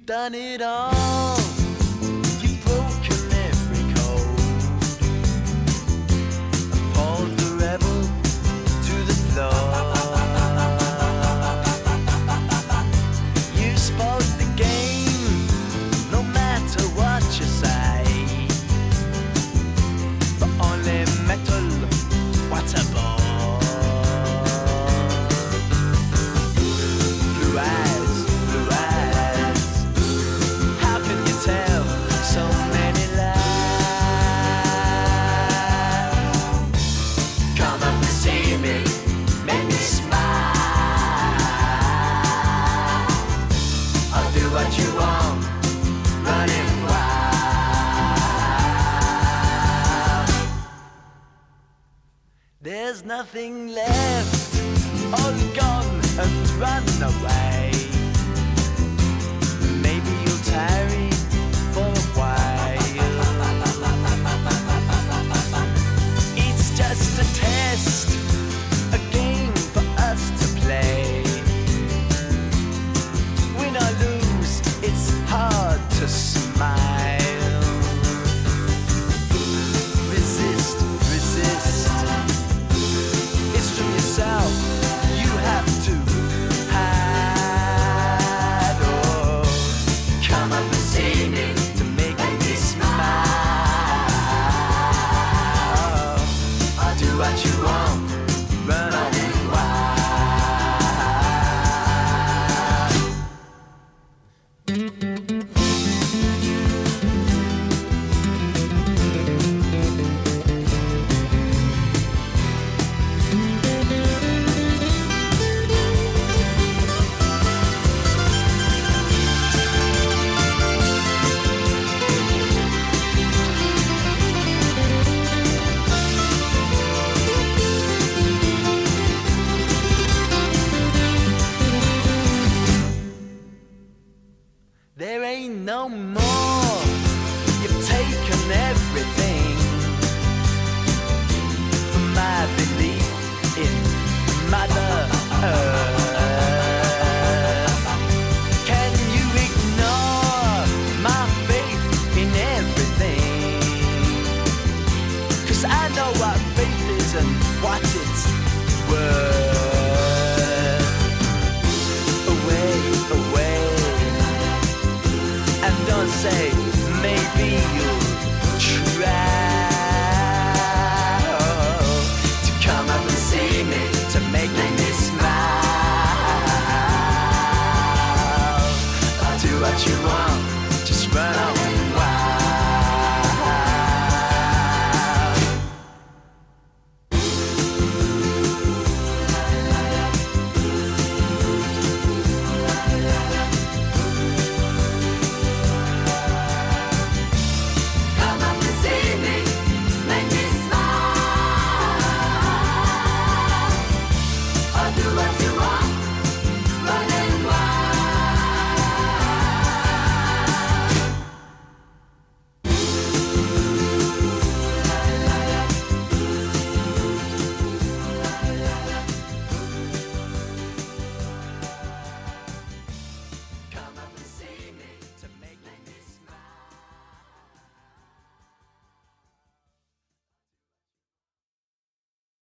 done it all. You've broken every code, appalled the rebel to the floor. You spoke the game, no matter what you say. But only metal, what a bore. Blue eyes, blue eyes. How can you tell so many lies? Come up and see me, make me smile. I'll do what you want, running wild. There's nothing left, all gone and run away. Maybe you'll tarry for a while. It's just a test, a game for us to play. Win or lose, it's hard to smile. Resist, resist. It's from yourself, you have to hide. Oh, come up and see me to make me smile. I'll do what you want, run away.